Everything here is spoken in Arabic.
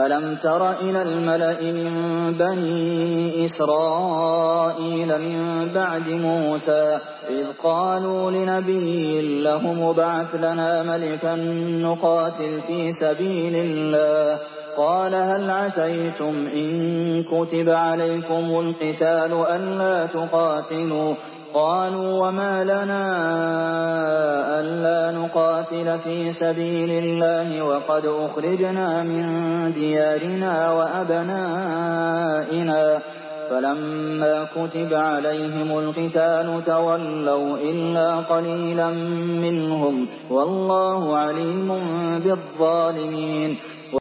أَلَمْ تَرَ إِلَى الْمَلَإِ مِن بَنِي إِسْرَائِيلَ مِن بَعْدِ مُوسَىٰ إِذْ قَالُوا لِنَبِيٍّ لَّهُمُ ابْعَثْ لَنَا مَلِكًا نُّقَاتِلْ فِي سَبِيلِ اللَّهِ ۖ قَالَ هَلْ عَسَيْتُمْ إِن كُتِبَ عَلَيْكُمُ الْقِتَالُ أَلَّا تُقَاتِلُوا ۖ قَالُوا وَمَا لَنَا أَلَّا نُقَاتِلَ فِي سَبِيلِ اللَّهِ وَقَدْ أُخْرِجْنَا مِن دِيَارِنَا وَأَبْنَائِنَا ۖ فَلَمَّا كُتِبَ عَلَيْهِمُ الْقِتَالُ تَوَلَّوْا إِلَّا قَلِيلًا مِّنْهُمْ ۗ وَاللَّهُ عَلِيمٌ بِالظَّالِمِينَ